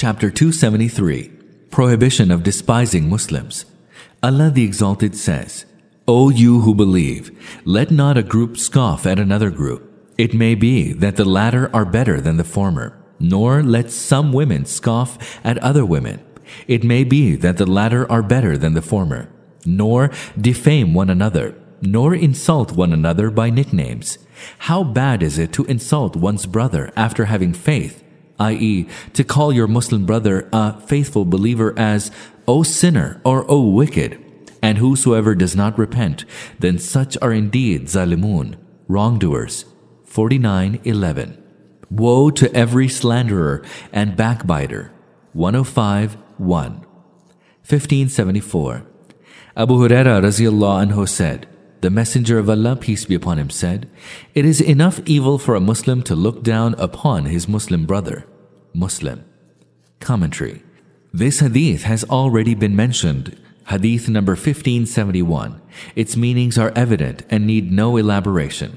Chapter 273. Prohibition of despising Muslims. Allah the Exalted says, O you who believe, let not a group scoff at another group. It may be that the latter are better than the former, nor let some women scoff at other women. It may be that the latter are better than the former, nor defame one another, nor insult one another by nicknames. How bad is it to insult one's brother after having faith, i.e., to call your Muslim brother a faithful believer as, O sinner, or O wicked? And whosoever does not repent, then such are indeed zalimun, wrongdoers. 49:11. Woe to every slanderer and backbiter. 105:1. 1574. Abu Huraira Raziyallahu Anhu said, the Messenger of Allah, peace be upon him, said, It is enough evil for a Muslim to look down upon his Muslim brother. Muslim. Commentary. This hadith has already been mentioned. Hadith number 1571. Its meanings are evident and need no elaboration.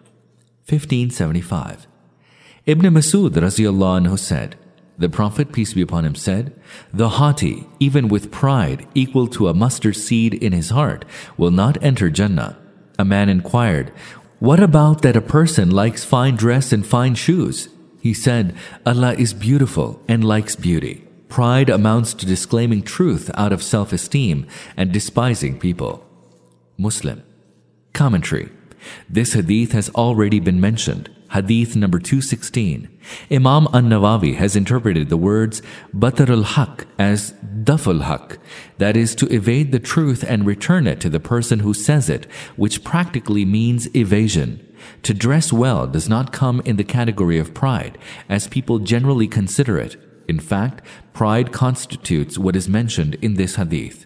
1575. Ibn Masud Raziyallahu Anhu said, the Prophet, peace be upon him, said, The haughty, even with pride equal to a mustard seed in his heart, will not enter Jannah. A man inquired, What about that a person likes fine dress and fine shoes? He said, Allah is beautiful and likes beauty. Pride amounts to disclaiming truth out of self-esteem and despising people. Muslim. Commentary. This hadith has already been mentioned. Hadith number 216. Imam An-Nawawi has interpreted the words Batar al-Haq as Daf al-Haq, that is, to evade the truth and return it to the person who says it, which practically means evasion. To dress well does not come in the category of pride, as people generally consider it. In fact, pride constitutes what is mentioned in this hadith.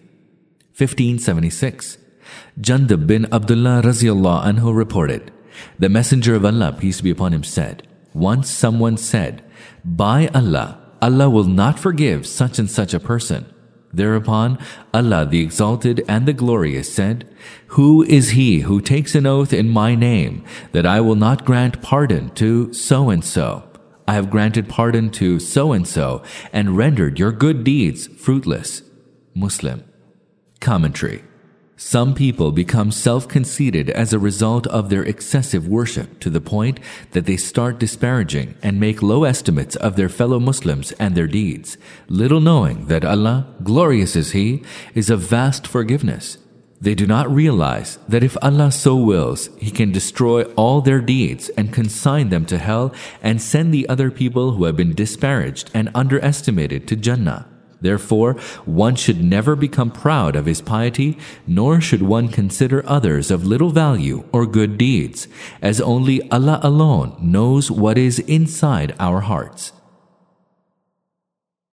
1576. Jundub bin Abdullah Raziyallahu Anhu reported, the Messenger of Allah, peace be upon him, said, Once someone said, By Allah, Allah will not forgive such and such a person. Thereupon, Allah the Exalted and the Glorious said, Who is he who takes an oath in my name that I will not grant pardon to so-and-so? I have granted pardon to so-and-so and rendered your good deeds fruitless. Muslim. Commentary. Some people become self-conceited as a result of their excessive worship to the point that they start disparaging and make low estimates of their fellow Muslims and their deeds, little knowing that Allah, glorious is He, is of vast forgiveness. They do not realize that if Allah so wills, He can destroy all their deeds and consign them to hell and send the other people who have been disparaged and underestimated to Jannah. Therefore, one should never become proud of his piety, nor should one consider others of little value or good deeds, as only Allah alone knows what is inside our hearts.